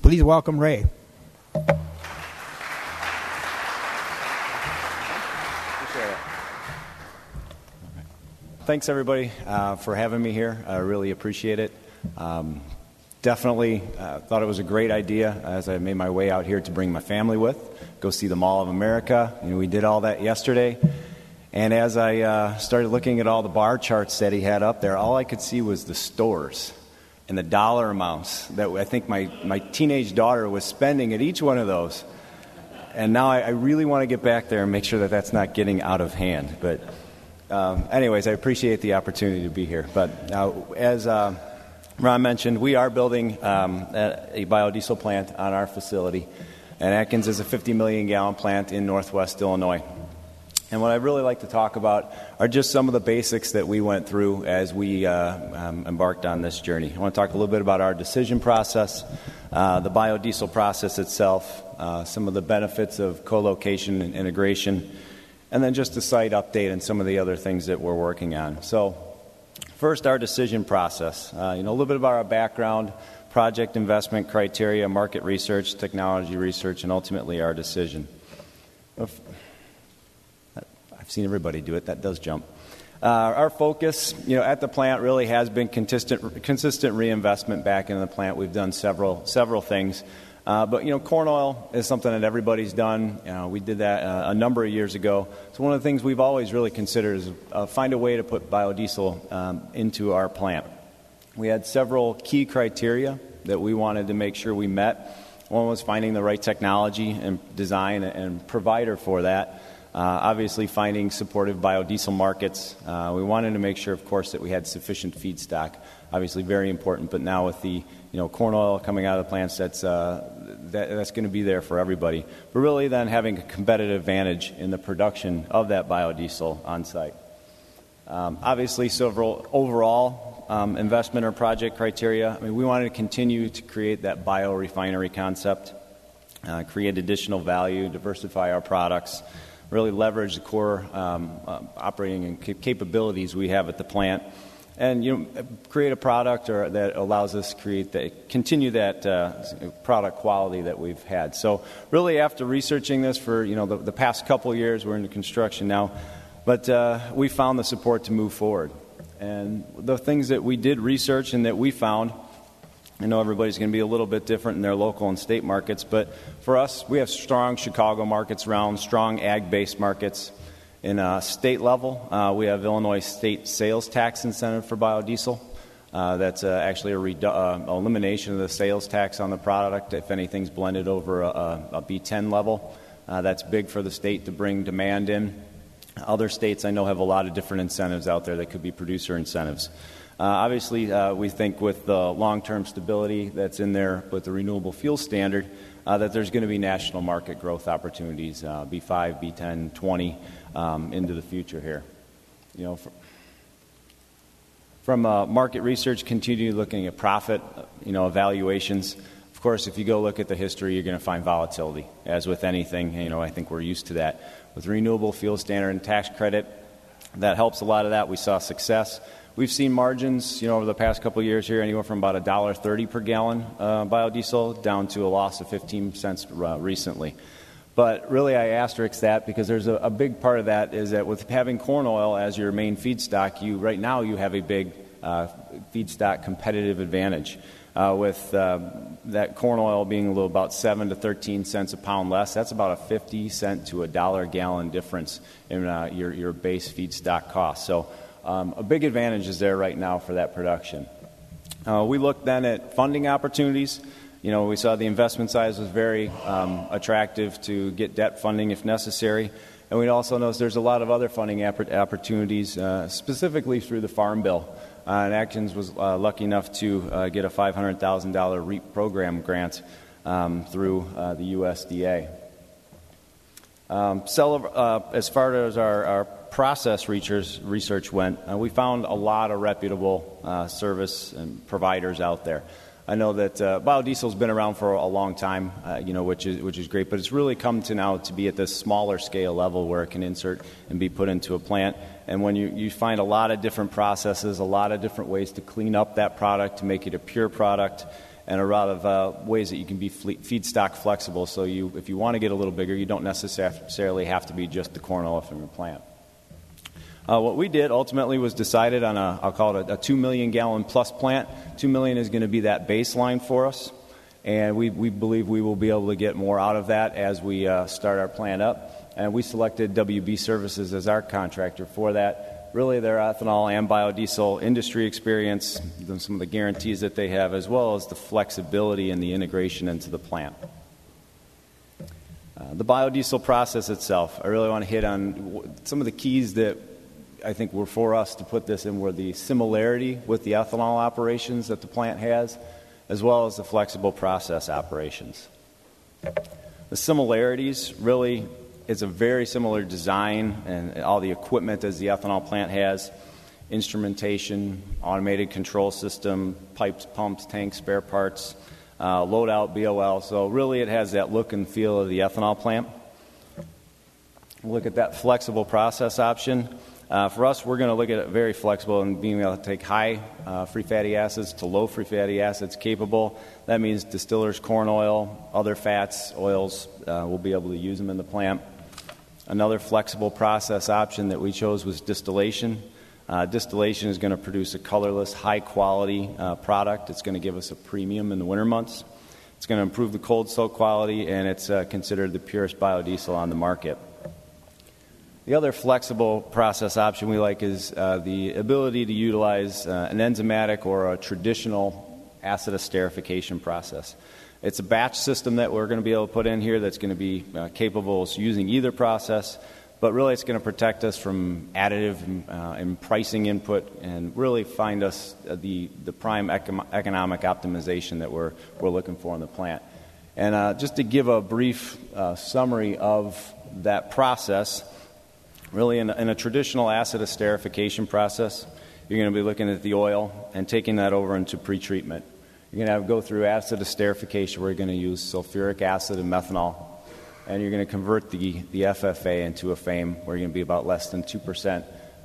Please welcome Ray. Thanks, everybody, for having me here. I really appreciate it. Definitely thought it was a great idea as I made my way out here to bring my family with, go see the Mall of America. We did all that yesterday. And as I started looking at all the bar charts that he had up there, all I could see was the stores and the dollar amounts that I think my teenage daughter was spending at each one of those. And now I really want to get back there and make sure that that's not getting out of hand. But anyways, I appreciate the opportunity to be here. But as Ron mentioned, we are building a biodiesel plant on our facility. And Atkins is a 50 million gallon plant in Northwest Illinois. And what I'd really like to talk about are just some of the basics that we went through as we embarked on this journey. I want to talk a little bit about our decision process, the biodiesel process itself, some of the benefits of co-location and integration, and then just a site update and some of the other things that we're working on. So first, our decision process. A little bit about our background, project investment criteria, market research, technology research, and ultimately our decision. I've seen everybody do it. That does jump. Our focus, at the plant really has been consistent reinvestment back into the plant. We've done several things. But corn oil is something that everybody's done. We did that a number of years ago. So one of the things we've always really considered is find a way to put biodiesel into our plant. We had several key criteria that we wanted to make sure we met. One was finding the right technology and design and provider for that. Obviously, finding supportive biodiesel markets. We wanted to make sure, of course, that we had sufficient feedstock. Obviously, very important. But now with the corn oil coming out of the plants, that's going to be there for everybody. But really, then having a competitive advantage in the production of that biodiesel on site. Obviously, several overall investment or project criteria. We wanted to continue to create that biorefinery concept, create additional value, diversify our products. Really leverage the core operating and capabilities we have at the plant, and create a product that allows us to continue that product quality that we've had. So really, after researching this for the past couple of years, we're into construction now, but we found the support to move forward. And the things that we did research and that we found. I know everybody's going to be a little bit different in their local and state markets, but for us, we have strong Chicago markets around, strong ag-based markets. In state level, we have Illinois state sales tax incentive for biodiesel. That's actually a elimination of the sales tax on the product if anything's blended over a B10 level. That's big for the state to bring demand in. Other states I know have a lot of different incentives out there that could be producer incentives. Obviously, we think with the long-term stability that's in there with the renewable fuel standard, that there's going to be national market growth opportunities, B5, B10, 20, into the future here. From market research, continue looking at profit, evaluations. Of course, if you go look at the history, you're going to find volatility. As with anything, I think we're used to that. With renewable fuel standard and tax credit, that helps a lot of that. We saw success. We've seen margins, over the past couple of years here, anywhere from about $1.30 per gallon biodiesel down to a loss of 15 cents recently. But really, I asterisk that because there's a big part of that is that with having corn oil as your main feedstock, right now you have a big feedstock competitive advantage. With that corn oil being about 7 to 13 cents a pound less, that's about a 50 cent to $1 a gallon difference in your base feedstock cost. So a big advantage is there right now for that production. We looked then at funding opportunities. We saw the investment size was very attractive to get debt funding if necessary. And we also noticed there's a lot of other funding opportunities, specifically through the Farm Bill. And Atkins was lucky enough to get a $500,000 REAP program grant through the USDA. As far as our process research went, we found a lot of reputable service and providers out there. I know that biodiesel's been around for a long time, which is great, but it's really come to now to be at this smaller scale level where it can insert and be put into a plant. And when you find a lot of different processes, a lot of different ways to clean up that product to make it a pure product, and a lot of ways that you can be feedstock flexible. So if you want to get a little bigger, you don't necessarily have to be just the corn oil from your plant. What we did ultimately was decided on I'll call it a 2 million gallon plus plant. 2 million is going to be that baseline for us, and we believe we will be able to get more out of that as we start our plant up. And we selected WB Services as our contractor for that. Really, their ethanol and biodiesel industry experience, some of the guarantees that they have, as well as the flexibility and the integration into the plant. The biodiesel process itself, I really want to hit on some of the keys that I think were for us to put this in were the similarity with the ethanol operations that the plant has, as well as the flexible process operations. The similarities really is a very similar design and all the equipment as the ethanol plant has, instrumentation, automated control system, pipes, pumps, tanks, spare parts, load out, BOL. So really it has that look and feel of the ethanol plant. Look at that flexible process option. For us, we're going to look at it very flexible and being able to take high free fatty acids to low free fatty acids capable. That means distillers corn oil, other fats, oils, we'll be able to use them in the plant. Another flexible process option that we chose was distillation. Distillation is going to produce a colorless, high-quality product. It's going to give us a premium in the winter months. It's going to improve the cold soak quality, and it's considered the purest biodiesel on the market. The other flexible process option we like is the ability to utilize an enzymatic or a traditional acid esterification process. It's a batch system that we're going to be able to put in here that's going to be capable of using either process, but really it's going to protect us from additive and pricing input and really find us the prime economic optimization that we're looking for in the plant. And just to give a brief summary of that process, really, in a traditional acid esterification process, you're going to be looking at the oil and taking that over into pretreatment. You're going to go through acid esterification where you're going to use sulfuric acid and methanol, and you're going to convert the FFA into a FAME where you're going to be about less than 2%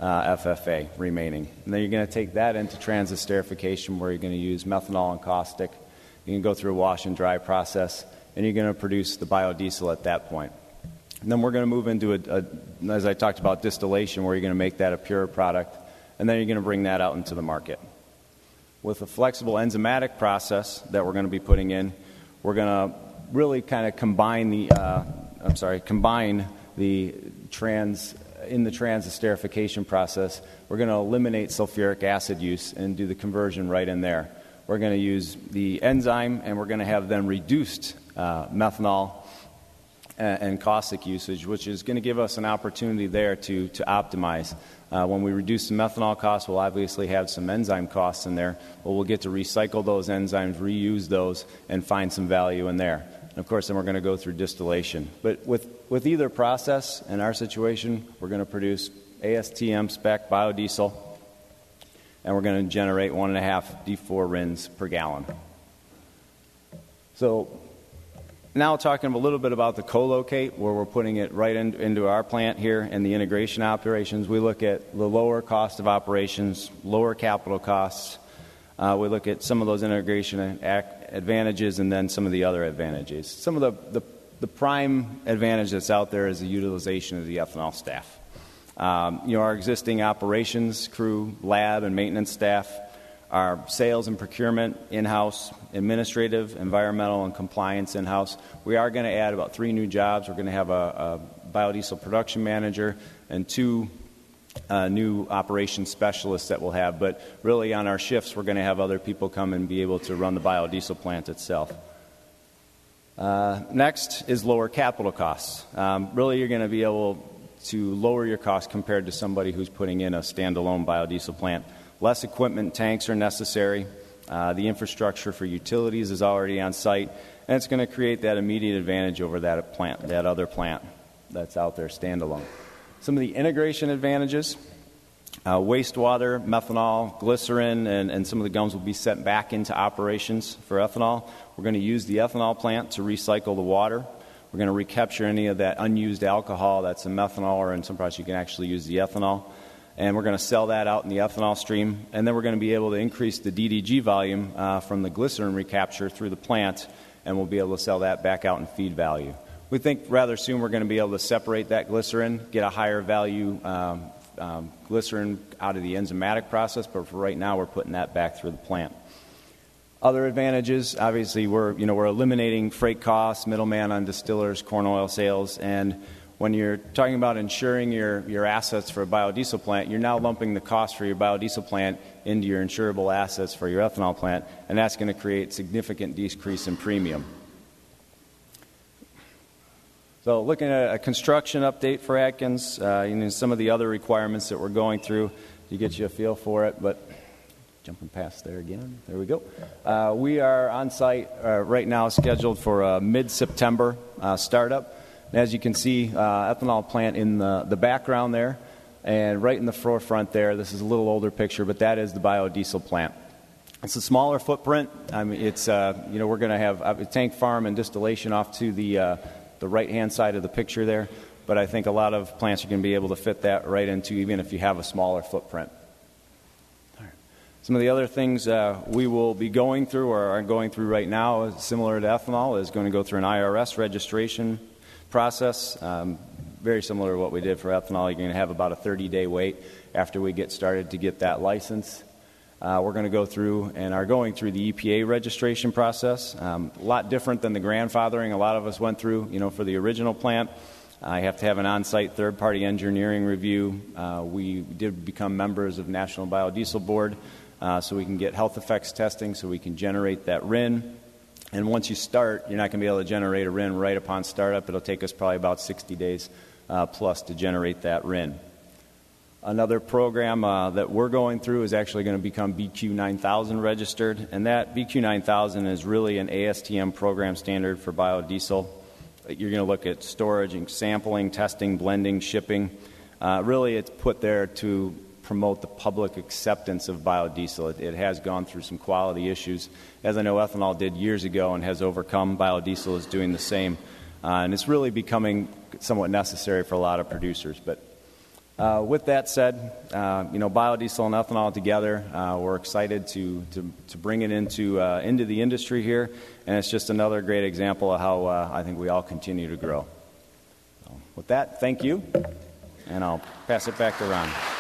FFA remaining. And then you're going to take that into transesterification where you're going to use methanol and caustic. You can go through a wash and dry process, and you're going to produce the biodiesel at that point. And then we're going to move into, as I talked about, distillation, where you're going to make that a pure product, and then you're going to bring that out into the market. With a flexible enzymatic process that we're going to be putting in, we're going to really kind of combine the transesterification process. We're going to eliminate sulfuric acid use and do the conversion right in there. We're going to use the enzyme, and we're going to have then reduced methanol and caustic usage, which is going to give us an opportunity there to optimize. When we reduce the methanol costs, we'll obviously have some enzyme costs in there, but we'll get to recycle those enzymes, reuse those, and find some value in there. And of course, then we're going to go through distillation. But with either process, in our situation, we're going to produce ASTM spec biodiesel, and we're going to generate 1.5 D4 RINs per gallon. So now talking a little bit about the co-locate, where we're putting it right into our plant here and the integration operations. We look at the lower cost of operations, lower capital costs. We look at some of those integration advantages and then some of the other advantages. Some of the prime advantage that's out there is the utilization of the ethanol staff. Our existing operations crew, lab, and maintenance staff, our sales and procurement in-house, administrative, environmental, and compliance in-house. We are going to add about 3 new jobs. We're going to have a biodiesel production manager and 2 new operations specialists that we'll have. But really on our shifts, we're going to have other people come and be able to run the biodiesel plant itself. Next is lower capital costs. Really, you're going to be able to lower your costs compared to somebody who's putting in a standalone biodiesel plant. Less equipment tanks are necessary. The infrastructure for utilities is already on site, and it's going to create that immediate advantage over that other plant that's out there standalone. Some of the integration advantages, wastewater, methanol, glycerin, and some of the gums will be sent back into operations for ethanol. We're going to use the ethanol plant to recycle the water. We're going to recapture any of that unused alcohol that's in methanol, or in some products you can actually use the ethanol. and we're going to sell that out in the ethanol stream. And then we're going to be able to increase the DDG volume from the glycerin recapture through the plant, and we'll be able to sell that back out in feed value. We think rather soon we're going to be able to separate that glycerin, get a higher value glycerin out of the enzymatic process, but for right now we're putting that back through the plant. Other advantages, obviously, we're eliminating freight costs, middleman on distillers, corn oil sales, and when you're talking about insuring your assets for a biodiesel plant, you're now lumping the cost for your biodiesel plant into your insurable assets for your ethanol plant, and that's going to create significant decrease in premium. So looking at a construction update for Atkins, some of the other requirements that we're going through to get you a feel for it, but jumping past there again. There we go. We are on site right now, scheduled for a mid-September startup. And as you can see, ethanol plant in the background there, and right in the forefront there. This is a little older picture, but that is the biodiesel plant. It's a smaller footprint. I mean, it's we're going to have a tank farm and distillation off to the right-hand side of the picture there. But I think a lot of plants are going to be able to fit that right into, even if you have a smaller footprint. Some of the other things we will be going through or are going through right now, similar to ethanol, is going to go through an IRS registration process. Very similar to what we did for ethanol. You're going to have about a 30-day wait after we get started to get that license. We're going to go through and are going through the EPA registration process. A lot different than the grandfathering a lot of us went through, for the original plant. I have to have an on-site third-party engineering review. We did become members of National Biodiesel Board, so we can get health effects testing, so we can generate that RIN. And once you start, you're not going to be able to generate a RIN right upon startup. It'll take us probably about 60 days plus to generate that RIN. Another program that we're going through is actually going to become BQ 9000 registered, and that BQ 9000 is really an ASTM program standard for biodiesel. You're going to look at storage and sampling, testing, blending, shipping. Really, it's put there to promote the public acceptance of biodiesel. It has gone through some quality issues, as I know ethanol did years ago and has overcome. Biodiesel is doing the same, and it's really becoming somewhat necessary for a lot of producers. But with that said, biodiesel and ethanol together, we're excited to bring it into the industry here, and it's just another great example of how I think we all continue to grow. So with that, thank you, and I'll pass it back to Ron.